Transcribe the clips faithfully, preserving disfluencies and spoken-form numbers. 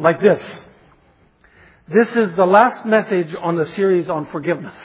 like this. This is the last message on the series on forgiveness.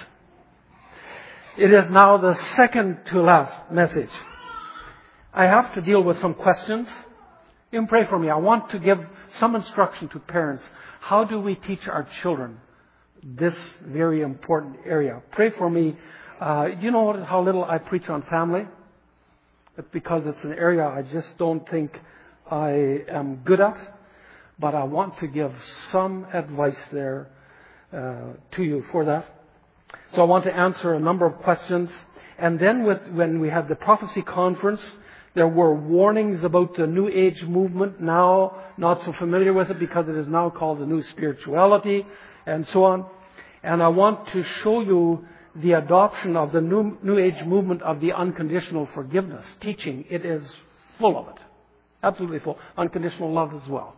It is now the second to last message. I have to deal with some questions. You can pray for me. I want to give some instruction to parents. How do we teach our children this very important area? Pray for me. Uh, you know how little I preach on family? It's because it's an area I just don't think I am good at. But I want to give some advice there uh, to you for that. So I want to answer a number of questions. And then with, when we had the prophecy conference, there were warnings about the New Age movement. Now, not so familiar with it because it is now called the New Spirituality and so on. And I want to show you the adoption of the New, New Age movement of the unconditional forgiveness teaching. It is full of it. Absolutely full. Unconditional love as well.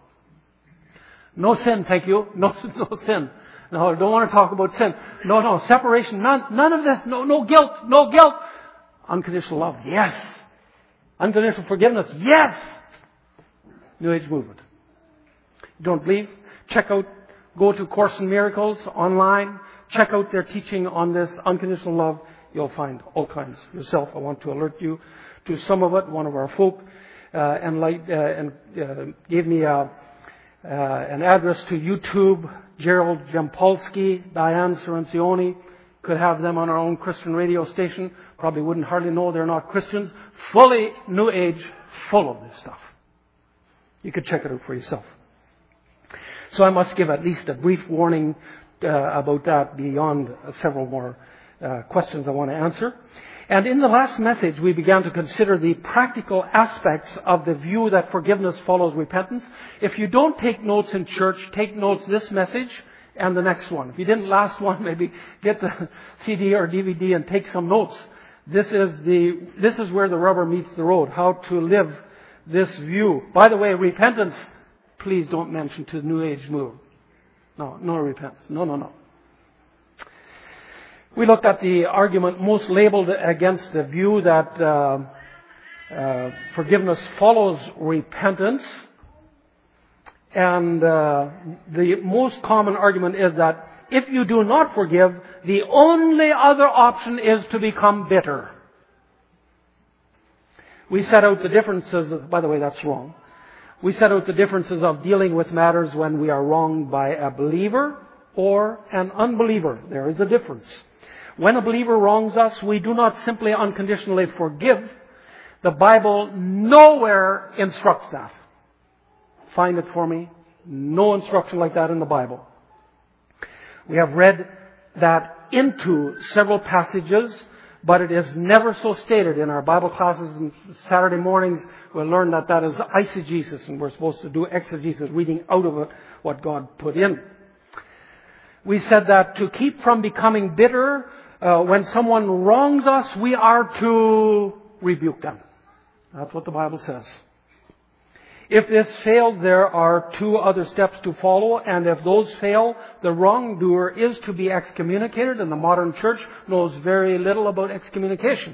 No sin, thank you. No, no sin. No, I don't want to talk about sin. No, no, separation. None, none of this. No, no guilt. No guilt. Unconditional love. Yes. Unconditional forgiveness. Yes. New Age movement. Don't believe? Check out, go to Course in Miracles online. Check out their teaching on this unconditional love. You'll find all kinds yourself. I want to alert you to some of it. One of our folk uh, and, light, uh, and uh, gave me a Uh, an address to YouTube, Gerald Jampolsky, Diane Cirancione. Could have them on our own Christian radio station. Probably wouldn't hardly know they're not Christians. Fully New Age, full of this stuff. You could check it out for yourself. So I must give at least a brief warning uh, about that beyond uh, several more uh, questions I want to answer. And in the last message, we began to consider the practical aspects of the view that forgiveness follows repentance. If you don't take notes in church, take notes this message and the next one. If you didn't last one, maybe get the C D or D V D and take some notes. This is the, this is where the rubber meets the road. How to live this view. By the way, repentance, please don't mention to the New Age move. No, no repentance. No, no, no. We looked at the argument most labeled against the view that uh, uh, forgiveness follows repentance. And uh, the most common argument is that if you do not forgive, the only other option is to become bitter. We set out the differences, of, by the way, that's wrong. We set out the differences of dealing with matters when we are wronged by a believer or an unbeliever. There is a difference. When a believer wrongs us, we do not simply unconditionally forgive. The Bible nowhere instructs that. Find it for me. No instruction like that in the Bible. We have read that into several passages, but it is never so stated. In our Bible classes on Saturday mornings, we'll learn that that is eisegesis, and we're supposed to do exegesis, reading out of it what God put in. We said that to keep from becoming bitter, uh, when someone wrongs us, we are to rebuke them. That's what the Bible says. If this fails, there are two other steps to follow, and if those fail, the wrongdoer is to be excommunicated, and the modern church knows very little about excommunication.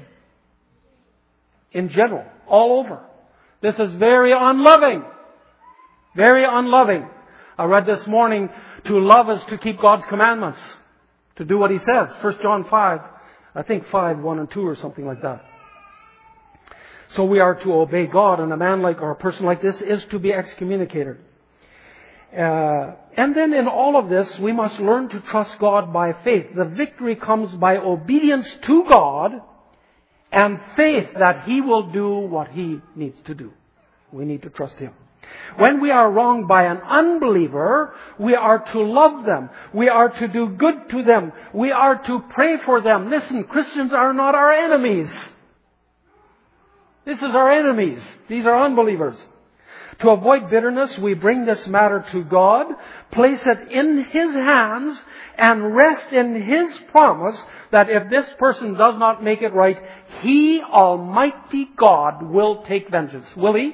In general, all over. This is very unloving. Very unloving. I read this morning, to love is to keep God's commandments. To do what He says. First John five, I think five, one and two or something like that. So we are to obey God, and a man like, or a person like this is to be excommunicated. Uh, and then in all of this, we must learn to trust God by faith. The victory comes by obedience to God and faith that He will do what He needs to do. We need to trust Him. When we are wronged by an unbeliever, we are to love them. We are to do good to them. We are to pray for them. Listen, Christians are not our enemies. This is our enemies. These are unbelievers. To avoid bitterness, we bring this matter to God, place it in His hands, and rest in His promise that if this person does not make it right, He, Almighty God, will take vengeance. Will He?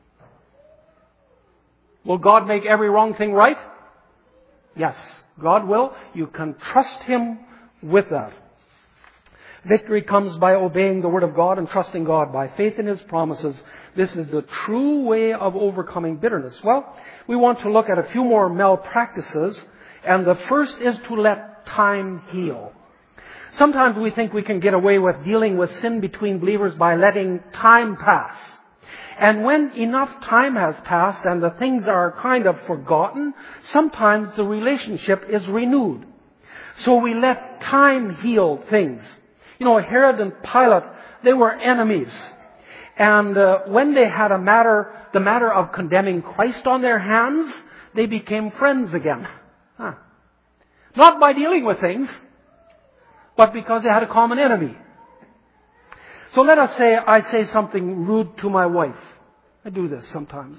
Will God make every wrong thing right? Yes, God will. You can trust Him with that. Victory comes by obeying the Word of God and trusting God by faith in His promises. This is the true way of overcoming bitterness. Well, we want to look at a few more malpractices, and the first is to let time heal. Sometimes we think we can get away with dealing with sin between believers by letting time pass. And when enough time has passed and the things are kind of forgotten, sometimes the relationship is renewed. So we let time heal things. You know, Herod and Pilate, they were enemies. And uh, when they had a matter, the matter of condemning Christ on their hands, they became friends again. Huh. Not by dealing with things, but because they had a common enemy. So let us say I say something rude to my wife. I do this sometimes.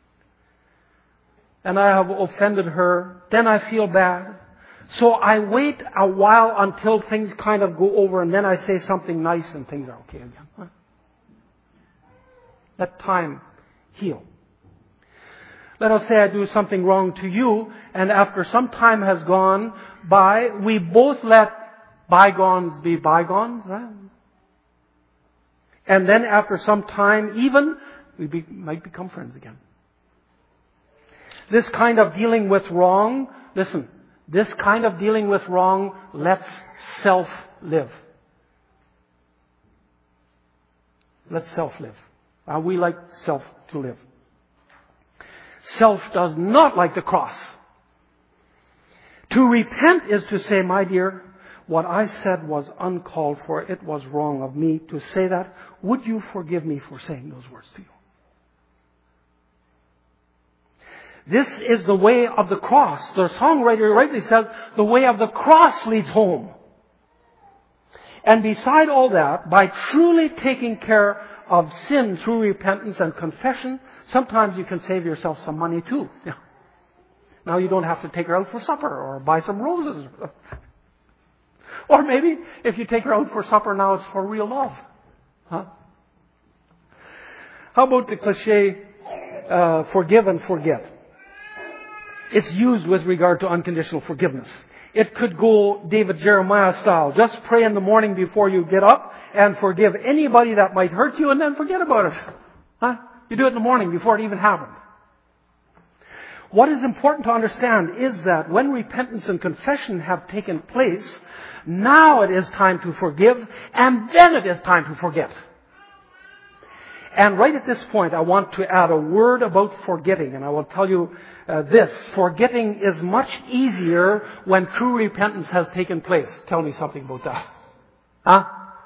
And I have offended her. Then I feel bad. So I wait a while until things kind of go over, and then I say something nice and things are okay again. Huh? Let time heal. Let us say I do something wrong to you, and after some time has gone by, we both let bygones be bygones. Right? And then after some time, even, we be, might become friends again. This kind of dealing with wrong, listen, this kind of dealing with wrong lets self live. Let self live. Uh, we like self to live. Self does not like the cross. To repent is to say, my dear, what I said was uncalled for. It was wrong of me to say that. Would you forgive me for saying those words to you? This is the way of the cross. The songwriter rightly says, the way of the cross leads home. And beside all that, by truly taking care of sin through repentance and confession, sometimes you can save yourself some money too. Now you don't have to take her out for supper or buy some roses. Or maybe if you take her out for supper now, it's for real love. Huh? How about the cliche, uh, forgive and forget? It's used with regard to unconditional forgiveness. It could go David Jeremiah style. Just pray in the morning before you get up and forgive anybody that might hurt you and then forget about it. Huh? You do it in the morning before it even happened. What is important to understand is that when repentance and confession have taken place, now it is time to forgive, and then it is time to forget. And right at this point, I want to add a word about forgetting, and I will tell you uh, this. Forgetting is much easier when true repentance has taken place. Tell me something about that. Huh?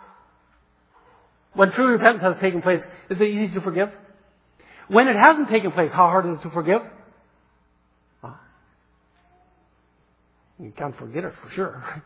When true repentance has taken place, is it easy to forgive? When it hasn't taken place, how hard is it to forgive? Huh? You can't forget it for sure.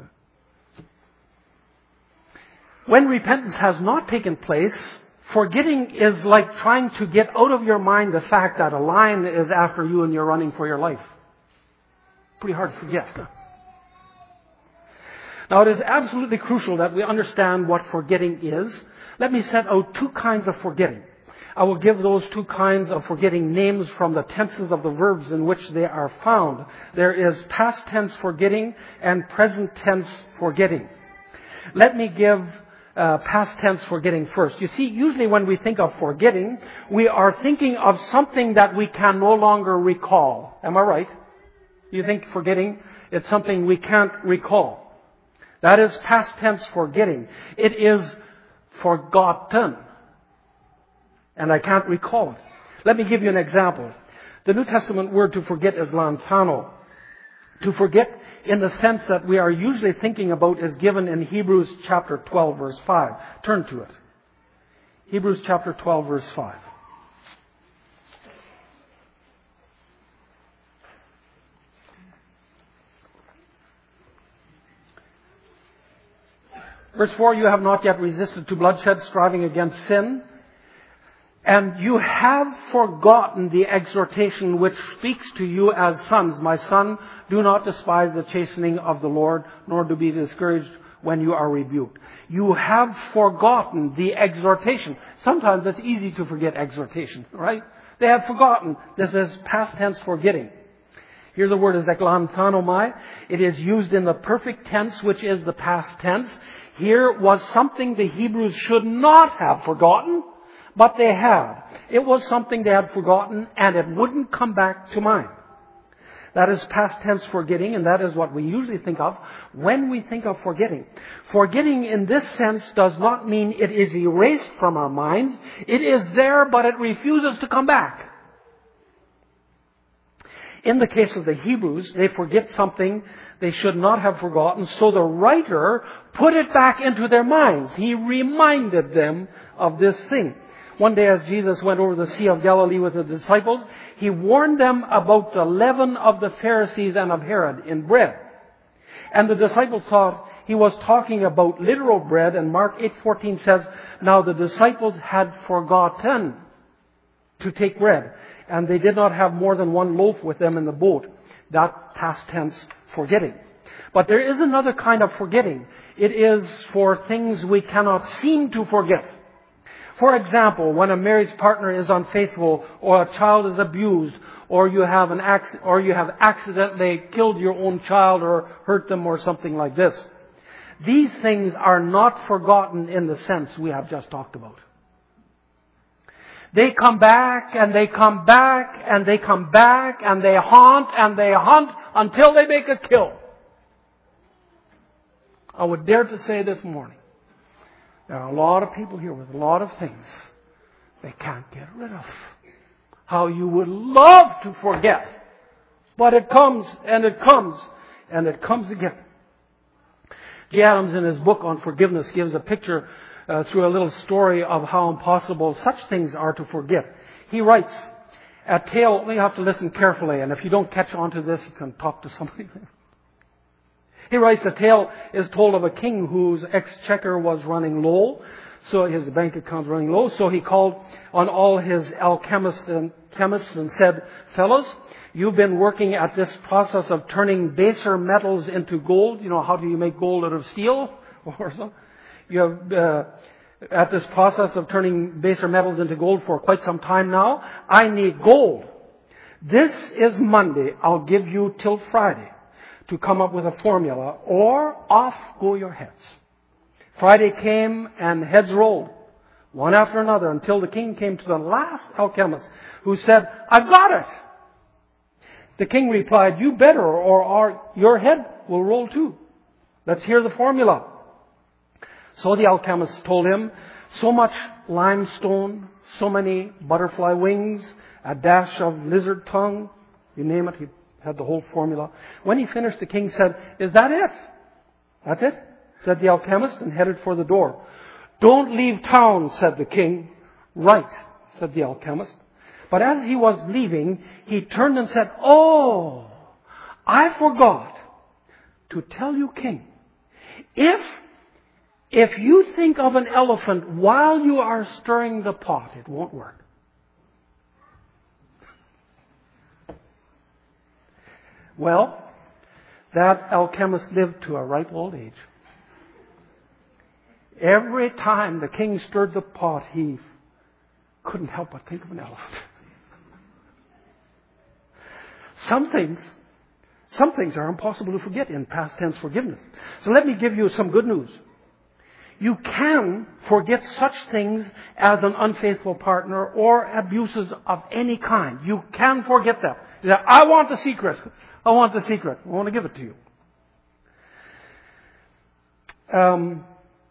When repentance has not taken place, forgetting is like trying to get out of your mind the fact that a lion is after you and you're running for your life. Pretty hard to forget. Huh? Now, it is absolutely crucial that we understand what forgetting is. Let me set out two kinds of forgetting. I will give those two kinds of forgetting names from the tenses of the verbs in which they are found. There is past tense forgetting and present tense forgetting. Let me give Uh, past tense forgetting first. You see, usually when we think of forgetting, we are thinking of something that we can no longer recall. Am I right? You think forgetting, it's something we can't recall. That is past tense forgetting. It is forgotten. And I can't recall it. Let me give you an example. The New Testament word to forget is lanthano. To forget in the sense that we are usually thinking about is given in Hebrews chapter twelve verse five. Turn to it. Hebrews chapter twelve verse five. Verse four, you have not yet resisted to bloodshed, striving against sin. And you have forgotten the exhortation which speaks to you as sons. My son, do not despise the chastening of the Lord, nor to be discouraged when you are rebuked. You have forgotten the exhortation. Sometimes it's easy to forget exhortation, right? They have forgotten. This is past tense forgetting. Here the word is eklanthanomai. It is used in the perfect tense, which is the past tense. Here was something the Hebrews should not have forgotten, but they had. It was something they had forgotten, and it wouldn't come back to mind. That is past tense forgetting, and that is what we usually think of when we think of forgetting. Forgetting in this sense does not mean it is erased from our minds. It is there, but it refuses to come back. In the case of the Hebrews, they forget something they should not have forgotten, so the writer put it back into their minds. He reminded them of this thing. One day as Jesus went over the Sea of Galilee with the disciples, He warned them about the leaven of the Pharisees and of Herod in bread. And the disciples thought He was talking about literal bread, and Mark eight fourteen says, now the disciples had forgotten to take bread, and they did not have more than one loaf with them in the boat. That past tense forgetting. But there is another kind of forgetting. It is for things we cannot seem to forget. For example, when a marriage partner is unfaithful, or a child is abused, or you have an acc- or you have accidentally killed your own child or hurt them or something like this. These things are not forgotten in the sense we have just talked about. They come back and they come back and they come back and they haunt and they hunt until they make a kill. I would dare to say this morning, there are a lot of people here with a lot of things they can't get rid of. How you would love to forget. But it comes and it comes and it comes again. J. Adams in his book on forgiveness gives a picture uh, through a little story of how impossible such things are to forget. He writes, a tale, you have to listen carefully, and if you don't catch on to this, you can talk to somebody. He writes, a tale is told of a king whose exchequer was running low, so his bank account was running low, so he called on all his alchemists and chemists and said, fellows, you've been working at this process of turning baser metals into gold. You know, how do you make gold out of steel or something? You have, uh, at this process of turning baser metals into gold for quite some time now. I need gold. This is Monday. I'll give you till Friday to come up with a formula, or off go your heads. Friday came and heads rolled, one after another, until the king came to the last alchemist, who said, I've got it. The king replied, you better, or our, your head will roll too. Let's hear the formula. So the alchemist told him, so much limestone, so many butterfly wings, a dash of lizard tongue, you name it, he had the whole formula. When he finished, the king said, is that it? That's it? Said the alchemist, and headed for the door. Don't leave town, said the king. Right, said the alchemist. But as he was leaving, he turned and said, oh, I forgot to tell you, king, if, if you think of an elephant while you are stirring the pot, it won't work. Well, that alchemist lived to a ripe old age. Every time the king stirred the pot, he couldn't help but think of an elephant. Some things, some things are impossible to forget in past tense forgiveness. So let me give you some good news. You can forget such things as an unfaithful partner or abuses of any kind. You can forget them. I want the secret. I want the secret. I want to give it to you. Um,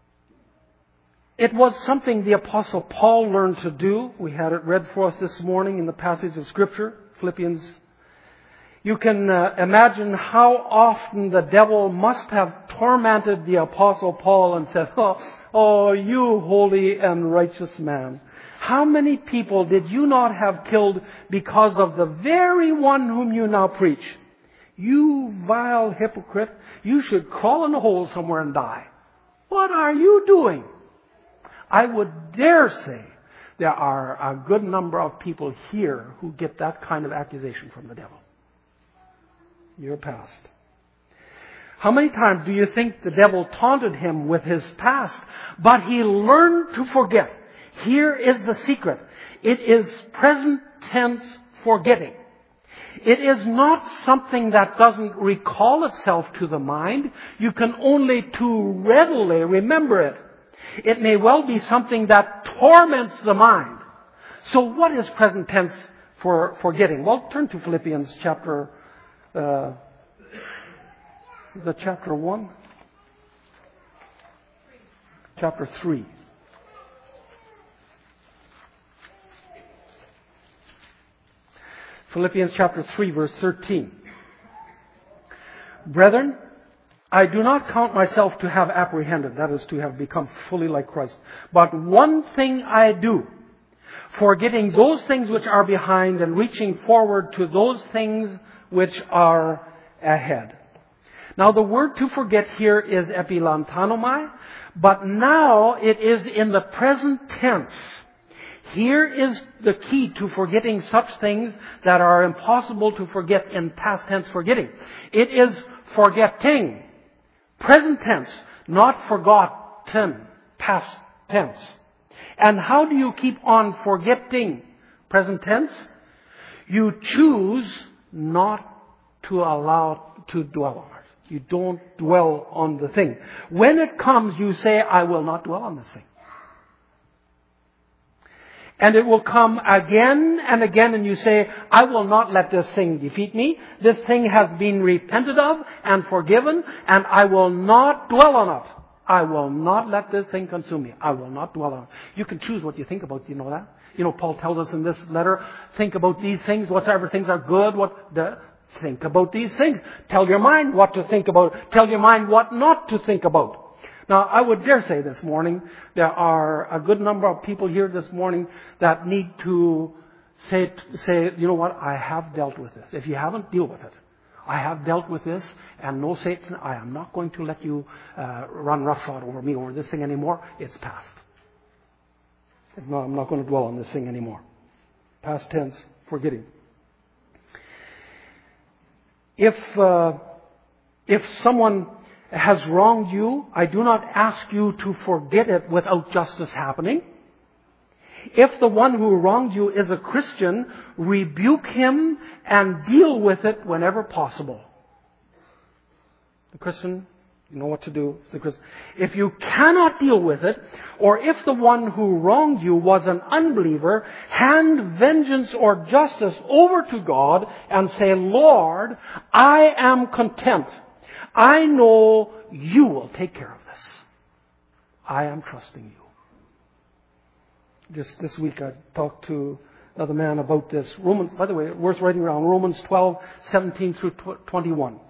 it was something the Apostle Paul learned to do. We had it read for us this morning in the passage of Scripture, Philippians. You can uh, imagine how often the devil must have tormented the Apostle Paul and said, oh, oh, you holy and righteous man. How many people did you not have killed because of the very one whom you now preach? You vile hypocrite, you should crawl in a hole somewhere and die. What are you doing? I would dare say there are a good number of people here who get that kind of accusation from the devil. Your past. How many times do you think the devil taunted him with his past, but he learned to forget? Here is the secret. It is present tense forgetting. It is not something that doesn't recall itself to the mind. You can only too readily remember it. It may well be something that torments the mind. So what is present tense for forgetting? Well, turn to Philippians chapter, uh, the chapter one? Chapter three. Philippians chapter three, verse thirteen. Brethren, I do not count myself to have apprehended, that is, to have become fully like Christ. But one thing I do, forgetting those things which are behind and reaching forward to those things which are ahead. Now the word to forget here is epilantanomai, but now it is in the present tense. Here is the key to forgetting such things that are impossible to forget in past tense forgetting. It is forgetting. Present tense, not forgotten. Past tense. And how do you keep on forgetting present tense? You choose not to allow to dwell on it. You don't dwell on the thing. When it comes, you say, I will not dwell on this thing. And it will come again and again, and you say, I will not let this thing defeat me. This thing has been repented of and forgiven, and I will not dwell on it. I will not let this thing consume me. I will not dwell on it. You can choose what you think about. Do you know that? You know, Paul tells us in this letter, think about these things, whatsoever things are good, what the, think about these things. Tell your mind what to think about. Tell your mind what not to think about. Now, I would dare say this morning, there are a good number of people here this morning that need to say, say, you know what, I have dealt with this. If you haven't, deal with it. I have dealt with this, and no, Satan, I am not going to let you uh, run roughshod over me over this thing anymore. It's past. No, I'm not going to dwell on this thing anymore. Past tense, forgetting. If uh, if someone has wronged you, I do not ask you to forget it without justice happening. If the one who wronged you is a Christian, rebuke him and deal with it whenever possible. The Christian, you know what to do. The Christian. If you cannot deal with it, or if the one who wronged you was an unbeliever, hand vengeance or justice over to God and say, Lord, I am content. I know you will take care of this. I am trusting you. Just this week I talked to another man about this. Romans, by the way, worth writing around, Romans twelve, seventeen through twenty-one.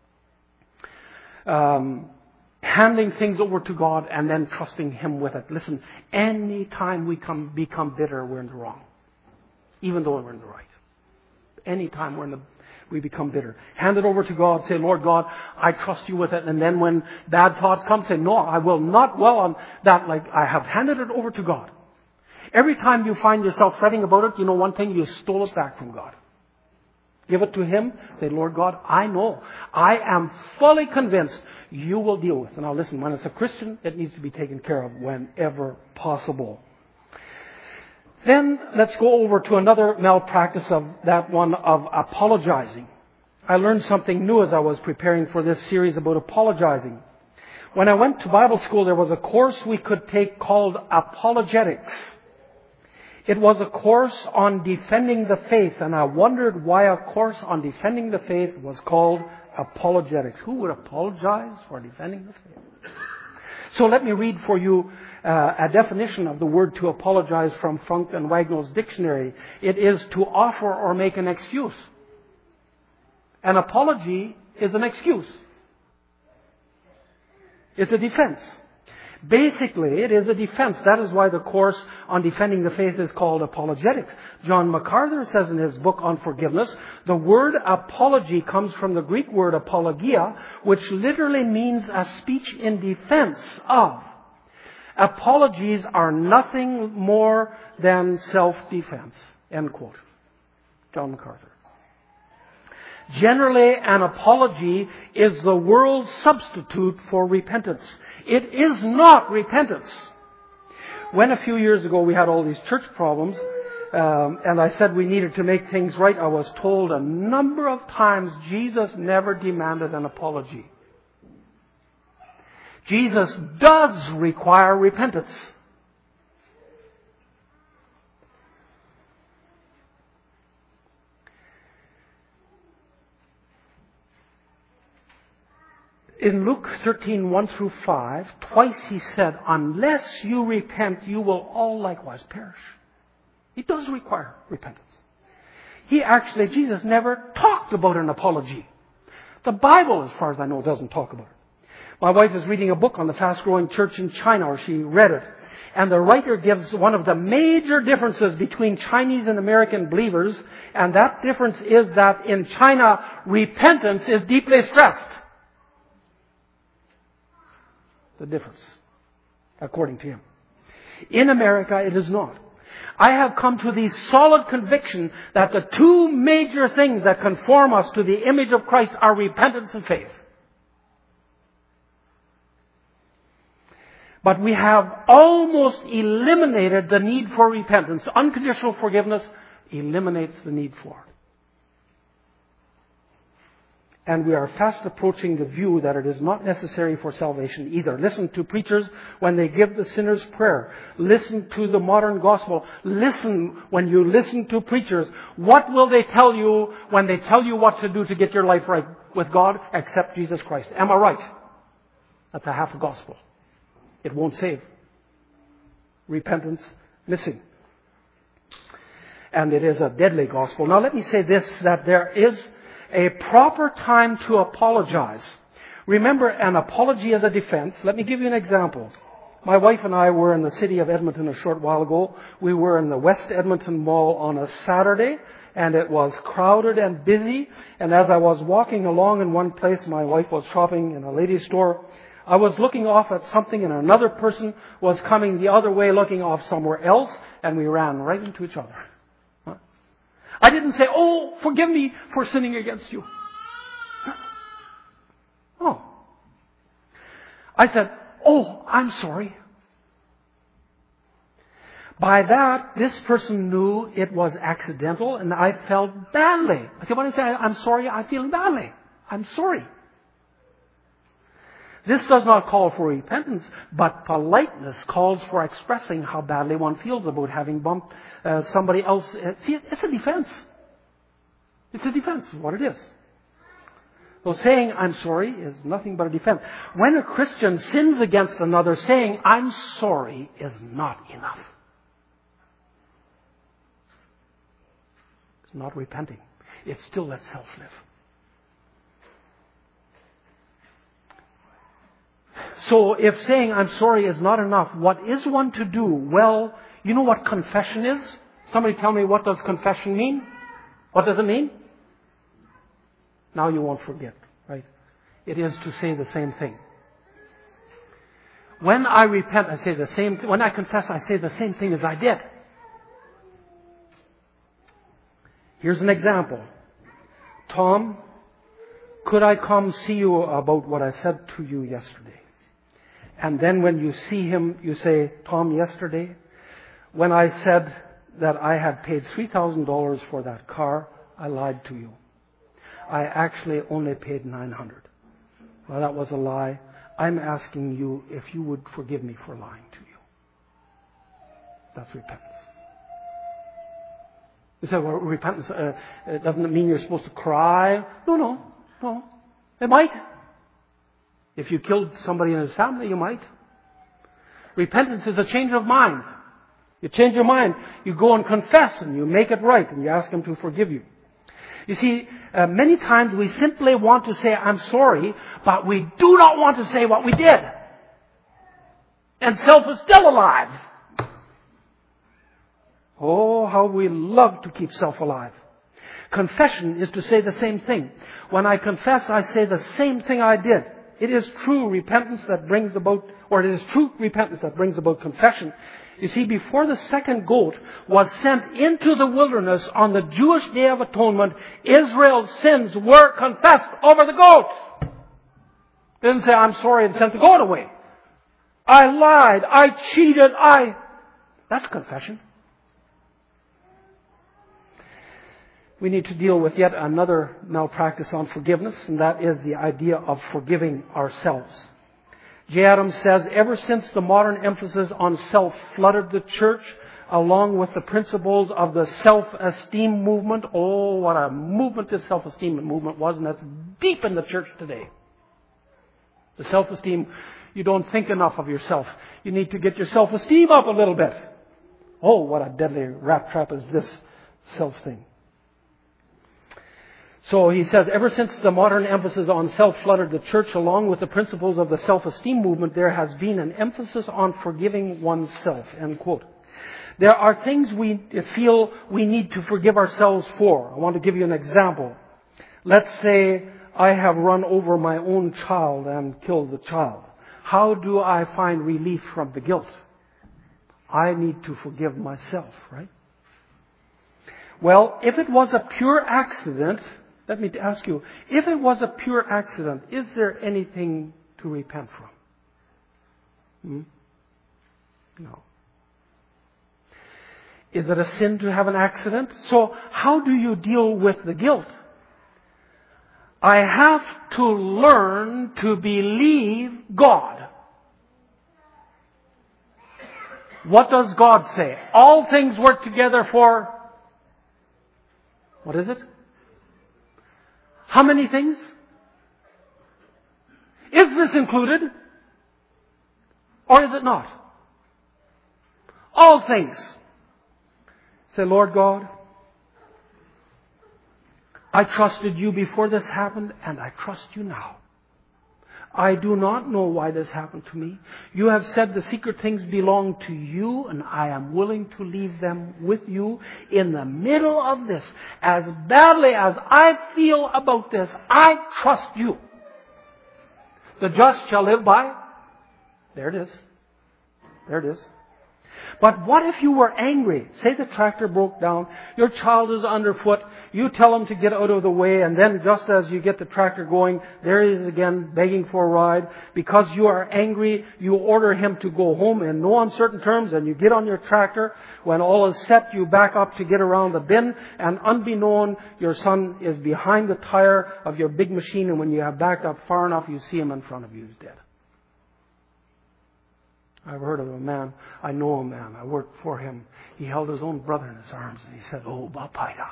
Um, handing things over to God and then trusting Him with it. Listen, any time we come, become bitter, we're in the wrong. Even though we're in the right. Any time we're in the we become bitter. Hand it over to God. Say, Lord God, I trust you with it. And then when bad thoughts come, say, no, I will not dwell on that. Like, I have handed it over to God. Every time you find yourself fretting about it, you know one thing, you stole it back from God. Give it to Him. Say, Lord God, I know. I am fully convinced you will deal with it. Now listen, when it's a Christian, it needs to be taken care of whenever possible. Then let's go over to another malpractice of that one of apologizing. I learned something new as I was preparing for this series about apologizing. When I went to Bible school, there was a course we could take called apologetics. It was a course on defending the faith, and I wondered why a course on defending the faith was called apologetics. Who would apologize for defending the faith? So let me read for you uh, a definition of the word to apologize from Funk and Wagnall's dictionary. It is to offer or make an excuse. An apology is an excuse. It's a defense. Basically, it is a defense. That is why the course on defending the faith is called apologetics. John MacArthur says in his book on forgiveness, the word apology comes from the Greek word apologia, which literally means a speech in defense of. Apologies are nothing more than self-defense. End quote. John MacArthur. Generally, an apology is the world's substitute for repentance. It is not repentance. When a few years ago we had all these church problems, um, and I said we needed to make things right, I was told a number of times Jesus never demanded an apology. Jesus does require repentance. In Luke thirteen, one through five, twice he said, unless you repent, you will all likewise perish. He does require repentance. He actually, Jesus never talked about an apology. The Bible, as far as I know, doesn't talk about it. My wife is reading a book on the fast-growing church in China, or she read it. And the writer gives one of the major differences between Chinese and American believers, and that difference is that in China, repentance is deeply stressed. The difference, according to him. In America, it is not. I have come to the solid conviction that the two major things that conform us to the image of Christ are repentance and faith. But we have almost eliminated the need for repentance. Unconditional forgiveness eliminates the need for it. And we are fast approaching the view that it is not necessary for salvation either. Listen to preachers when they give the sinner's prayer. Listen to the modern gospel. Listen when you listen to preachers. What will they tell you when they tell you what to do to get your life right with God? Accept Jesus Christ. Am I right? That's a half a gospel. It won't save. Repentance missing. And it is a deadly gospel. Now let me say this, that there is a proper time to apologize. Remember, an apology is a defense. Let me give you an example. My wife and I were in the city of Edmonton a short while ago. We were in the West Edmonton Mall on a Saturday, and it was crowded and busy. And as I was walking along in one place, my wife was shopping in a ladies' store. I was looking off at something, and another person was coming the other way looking off somewhere else, and we ran right into each other. I didn't say, oh, forgive me for sinning against you. Oh. I said, oh, I'm sorry. By that, this person knew it was accidental, and I felt badly. I said, when I say I'm sorry, I feel badly. I'm sorry. This does not call for repentance, but politeness calls for expressing how badly one feels about having bumped uh, somebody else. See, it's a defense. It's a defense of what it is. So saying I'm sorry is nothing but a defense. When a Christian sins against another, saying I'm sorry is not enough. It's not repenting. It still lets self live. So if saying I'm sorry is not enough, what is one to do? Well, you know what confession is? Somebody tell me, what does confession mean? What does it mean? Now you won't forget, right? It is to say the same thing. When I repent, I say the same thing. When I confess, I say the same thing as I did. Here's an example. Tom, could I come see you about what I said to you yesterday? And then when you see him, you say, Tom, yesterday, when I said that I had paid three thousand dollars for that car, I lied to you. I actually only paid nine hundred dollars. Well, that was a lie. I'm asking you if you would forgive me for lying to you. That's repentance. You say, well, repentance uh, it doesn't mean you're supposed to cry. No, no, no. It might. If you killed somebody in his family, you might. Repentance is a change of mind. You change your mind. You go and confess and you make it right and you ask him to forgive you. You see, uh, many times we simply want to say, I'm sorry, but we do not want to say what we did. And self is still alive. Oh, how we love to keep self alive. Confession is to say the same thing. When I confess, I say the same thing I did. It is true repentance that brings about, or it is true repentance that brings about confession. You see, before the second goat was sent into the wilderness on the Jewish Day of Atonement, Israel's sins were confessed over the goat. They didn't say, I'm sorry, and sent the goat away. I lied. I cheated. I... That's confession. we need to deal with yet another malpractice on forgiveness, and that is the idea of forgiving ourselves. J. Adams says, ever since the modern emphasis on self flooded the church, along with the principles of the self-esteem movement, oh, what a movement this self-esteem movement was, and that's deep in the church today. The self-esteem, you don't think enough of yourself. You need to get your self-esteem up a little bit. Oh, what a deadly rat trap is this self thing. So he says, ever since the modern emphasis on self flooded the church, along with the principles of the self-esteem movement, there has been an emphasis on forgiving oneself. End quote. There are things we feel we need to forgive ourselves for. I want to give you an example. Let's say I have run over my own child and killed the child. How do I find relief from the guilt? I need to forgive myself, right? Well, if it was a pure accident, let me ask you, if it was a pure accident, is there anything to repent from? Hmm? No. Is it a sin to have an accident? So how do you deal with the guilt? I have to learn to believe God. What does God say? All things work together for... What is it? How many things? Is this included? Or is it not? All things. Say, Lord God, I trusted you before this happened, and I trust you now. I do not know why this happened to me. You have said the secret things belong to you, and I am willing to leave them with you in the middle of this. As badly as I feel about this, I trust you. The just shall live by. There it is. There it is. But what if you were angry? Say the tractor broke down, your child is underfoot, you tell him to get out of the way, and then just as you get the tractor going, there he is again begging for a ride. Because you are angry, you order him to go home in no uncertain terms, and you get on your tractor. When all is set, you back up to get around the bin, and unbeknown, your son is behind the tire of your big machine, and when you have backed up far enough, you see him in front of you, he's dead. I've heard of a man, I know a man, I worked for him. He held his own brother in his arms and he said, "Oh, Bapaida."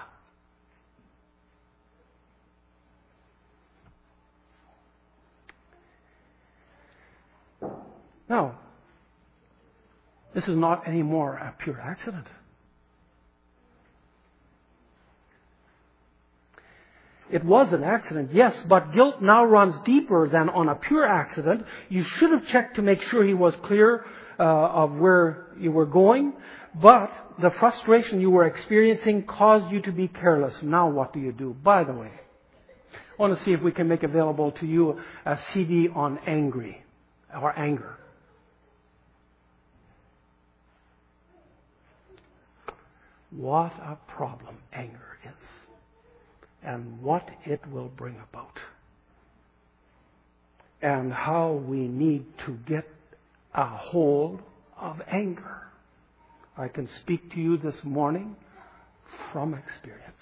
Now, this is not anymore a pure accident. It was an accident, yes, but guilt now runs deeper than on a pure accident. You should have checked to make sure he was clear uh, of where you were going, but the frustration you were experiencing caused you to be careless. Now what do you do? By the way, I want to see if we can make available to you a C D on angry or anger. What a problem anger is. And what it will bring about. And how we need to get a hold of anger. I can speak to you this morning from experience.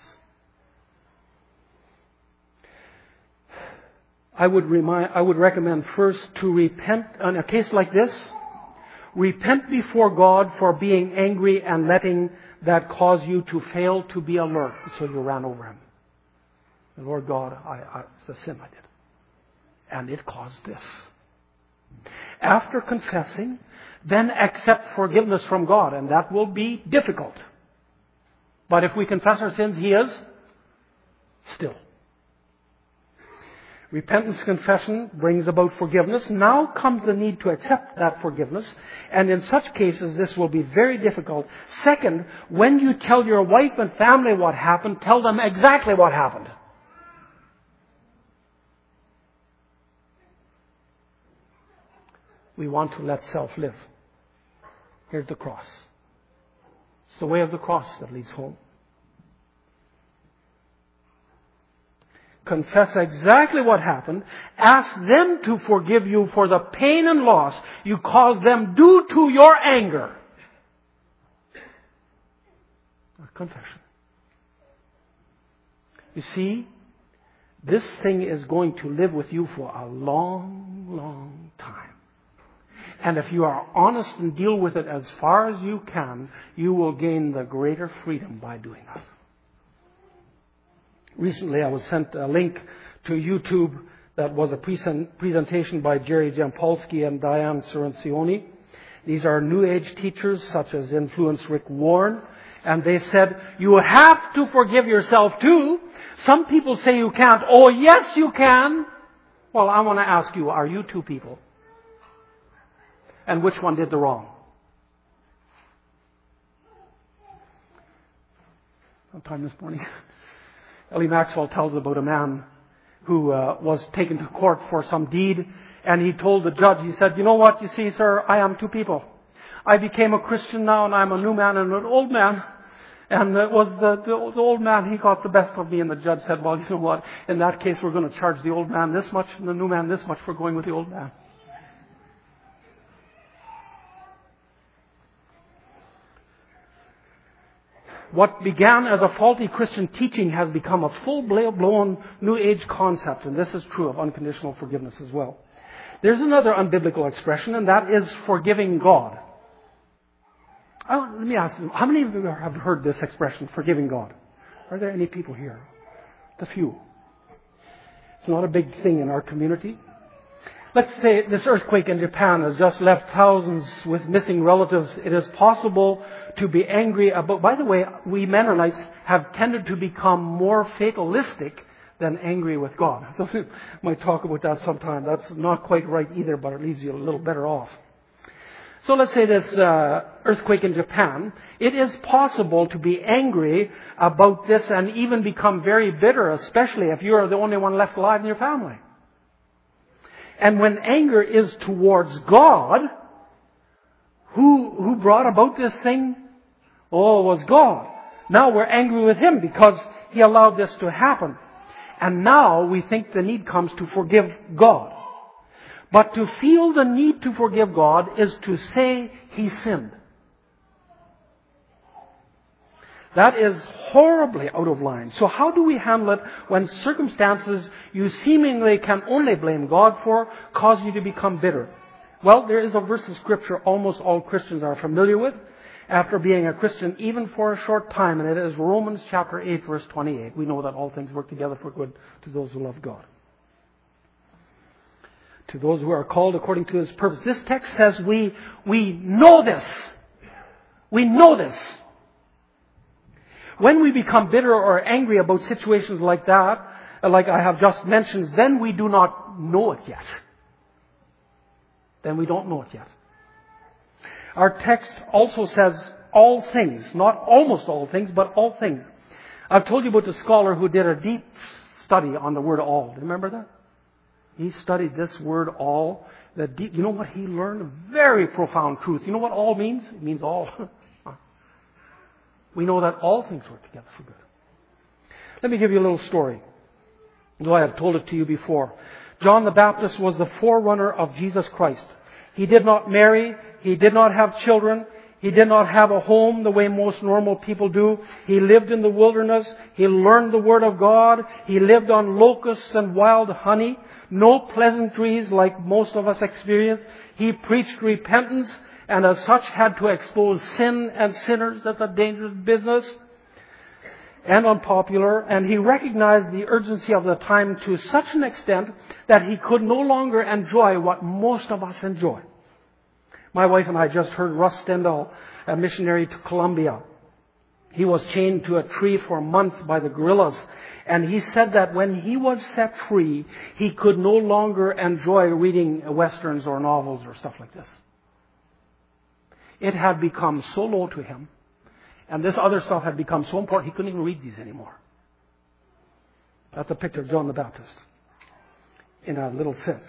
I would remind, I would recommend first to repent on a case like this. Repent before God for being angry and letting that cause you to fail to be alert. So you ran over him. Lord God, I, I, it's a sin I did. And it caused this. After confessing, then accept forgiveness from God. And that will be difficult. But if we confess our sins, He is still. Repentance, confession brings about forgiveness. Now comes the need to accept that forgiveness. And in such cases, this will be very difficult. Second, when you tell your wife and family what happened, tell them exactly what happened. We want to let self live. Here's the cross. It's the way of the cross that leads home. Confess exactly what happened. Ask them to forgive you for the pain and loss you caused them due to your anger. Confession. You see, this thing is going to live with you for a long, long time. And if you are honest and deal with it as far as you can, you will gain the greater freedom by doing that. Recently, I was sent a link to YouTube that was a present, presentation by Jerry Jampolsky and Diane Cirincione. These are New Age teachers such as influenced Rick Warren. And they said, you have to forgive yourself too. Some people say you can't. Oh, yes, you can. Well, I want to ask you, are you two people? And which one did the wrong? Sometime this morning, Ellie Maxwell tells about a man who uh, was taken to court for some deed. And he told the judge, he said, you know what, you see, sir, I am two people. I became a Christian now, and I'm a new man and an old man. And it was the, the, the old man, he got the best of me. And the judge said, well, you know what, in that case, we're going to charge the old man this much and the new man this much for going with the old man. What began as a faulty Christian teaching has become a full-blown New Age concept. And this is true of unconditional forgiveness as well. There's another unbiblical expression, and that is forgiving God. Oh, let me ask you, how many of you have heard this expression, forgiving God? Are there any people here? The few. It's not a big thing in our community. Let's say this earthquake in Japan has just left thousands with missing relatives. It is possible to be angry about... By the way, we Mennonites have tended to become more fatalistic than angry with God. So we might talk about that sometime. That's not quite right either, but it leaves you a little better off. So let's say this uh, earthquake in Japan. It is possible to be angry about this and even become very bitter, especially if you are the only one left alive in your family. And when anger is towards God, who, who brought about this thing? Oh, it was God. Now we're angry with Him because He allowed this to happen. And now we think the need comes to forgive God. But to feel the need to forgive God is to say He sinned. That is horribly out of line. So how do we handle it when circumstances you seemingly can only blame God for cause you to become bitter? Well, there is a verse of Scripture almost all Christians are familiar with after being a Christian even for a short time, and it is Romans chapter eight, verse twenty-eight. We know that all things work together for good to those who love God, to those who are called according to His purpose. This text says we, we know this. We know this. When we become bitter or angry about situations like that, like I have just mentioned, then we do not know it yet. Then we don't know it yet. Our text also says all things, not almost all things, but all things. I've told you about the scholar who did a deep study on the word all. Do you remember that? He studied this word all. The deep, you know what he learned? A very profound truth. You know what all means? It means all. We know that all things work together for good. Let me give you a little story, though I have told it to you before. John the Baptist was the forerunner of Jesus Christ. He did not marry. He did not have children. He did not have a home the way most normal people do. He lived in the wilderness. He learned the Word of God. He lived on locusts and wild honey. No pleasantries like most of us experience. He preached repentance and as such had to expose sin and sinners. That's a dangerous business and unpopular. And he recognized the urgency of the time to such an extent that he could no longer enjoy what most of us enjoy. My wife and I just heard Russ Stendhal, a missionary to Colombia. He was chained to a tree for months by the guerrillas. And he said that when he was set free, he could no longer enjoy reading westerns or novels or stuff like this. It had become so low to him. And this other stuff had become so important, he couldn't even read these anymore. That's a picture of John the Baptist, in a little sense.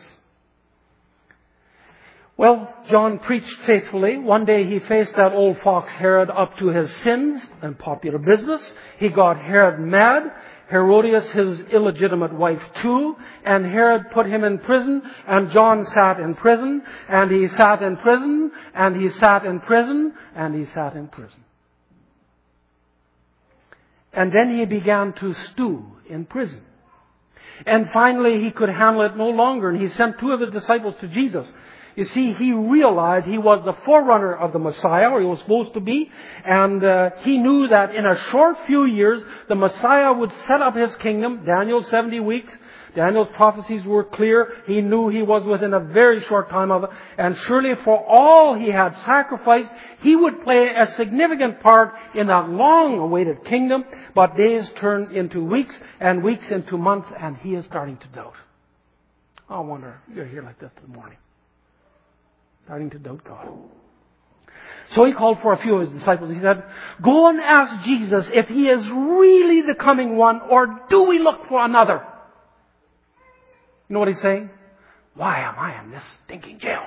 Well, John preached faithfully. One day he faced that old fox Herod up to his sins and popular business. He got Herod mad. Herodias, his illegitimate wife, too. And Herod put him in prison. And John sat in prison. And he sat in prison. And he sat in prison. And he sat in prison. And then he began to stew in prison. And finally he could handle it no longer, and he sent two of his disciples to Jesus. You see, he realized he was the forerunner of the Messiah, or he was supposed to be, and uh, he knew that in a short few years, the Messiah would set up his kingdom. Daniel's seventy weeks. Daniel's prophecies were clear. He knew he was within a very short time of it. And surely for all he had sacrificed, he would play a significant part in that long-awaited kingdom. But days turned into weeks, and weeks into months, and he is starting to doubt. I wonder, you're here like this this morning. Starting to doubt God. So he called for a few of his disciples. He said, "Go and ask Jesus if he is really the coming one, or do we look for another?" You know what he's saying? Why am I in this stinking jail?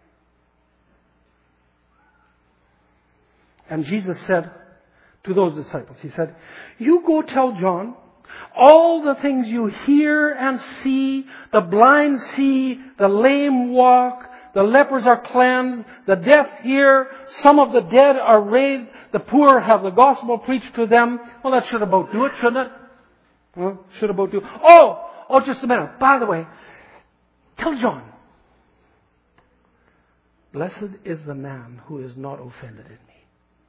And Jesus said to those disciples, he said, "You go tell John all the things you hear and see, the blind see, the lame walk, the lepers are cleansed, the deaf hear, some of the dead are raised, the poor have the gospel preached to them." Well, that should about do it, shouldn't it? Well, should about do it. Oh! Oh, just a minute. By the way, tell John, blessed is the man who is not offended in me.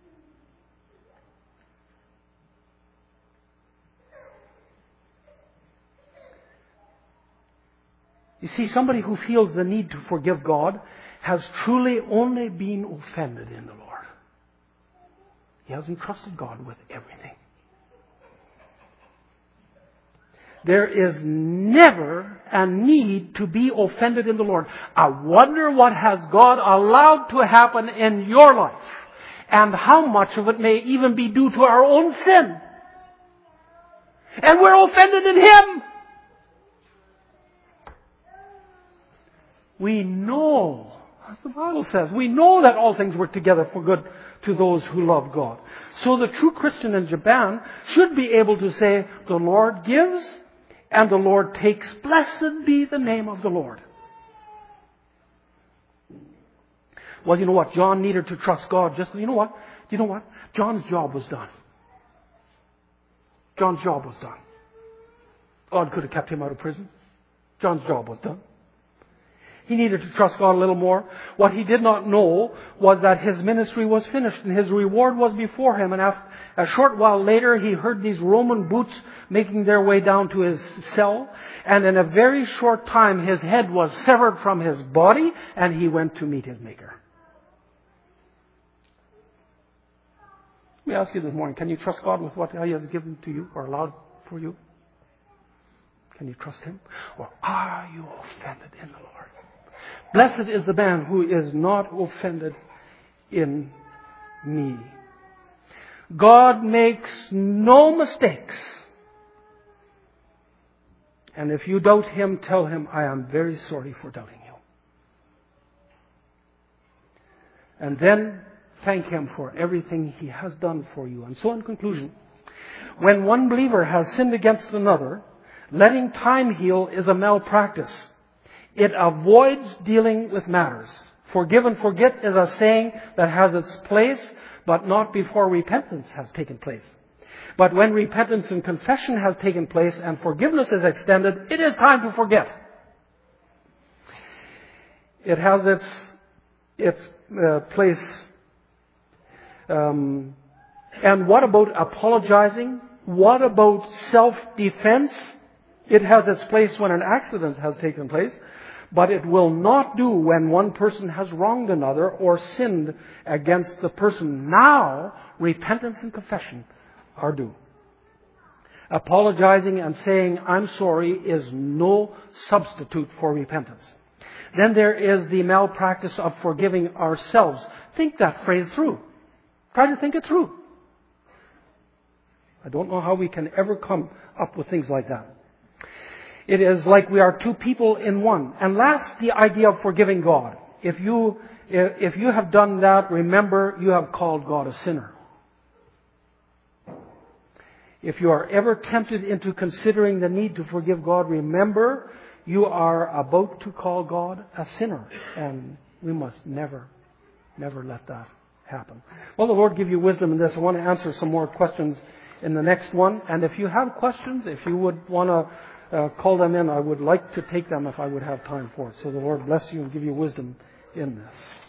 You see, somebody who feels the need to forgive God has truly only been offended in the Lord. He hasn't trusted God with everything. There is never a need to be offended in the Lord. I wonder what has God allowed to happen in your life, and how much of it may even be due to our own sin. And we're offended in Him. We know, as the Bible says, we know that all things work together for good to those who love God. So the true Christian in Japan should be able to say, the Lord gives and the Lord takes. Blessed be the name of the Lord. Well, you know what? John needed to trust God. Just, you know what? You know what? John's job was done. John's job was done. God could have kept him out of prison. John's job was done. He needed to trust God a little more. What he did not know was that his ministry was finished and his reward was before him. And after, a short while later, he heard these Roman boots making their way down to his cell. And in a very short time, his head was severed from his body and he went to meet his Maker. Let me ask you this morning, can you trust God with what He has given to you or allowed for you? Can you trust Him? Or are you offended in the Lord? Blessed is the man who is not offended in me. God makes no mistakes. And if you doubt Him, tell Him, I am very sorry for doubting you. And then thank Him for everything He has done for you. And so in conclusion, when one believer has sinned against another, letting time heal is a malpractice. It avoids dealing with matters. Forgive and forget is a saying that has its place, but not before repentance has taken place. But when repentance and confession has taken place and forgiveness is extended, it is time to forget. It has its its uh, place. Um, and what about apologizing? What about self-defense? It has its place when an accident has taken place, but it will not do when one person has wronged another or sinned against the person. Now, repentance and confession are due. Apologizing and saying, I'm sorry, is no substitute for repentance. Then there is the malpractice of forgiving ourselves. Think that phrase through. Try to think it through. I don't know how we can ever come up with things like that. It is like we are two people in one. And last, the idea of forgiving God. If you, if you have done that, remember you have called God a sinner. If you are ever tempted into considering the need to forgive God, remember you are about to call God a sinner. And we must never, never let that happen. Well, the Lord give you wisdom in this. I want to answer some more questions in the next one. And if you have questions, if you would want to uh, call them in, I would like to take them if I would have time for it. So the Lord bless you and give you wisdom in this.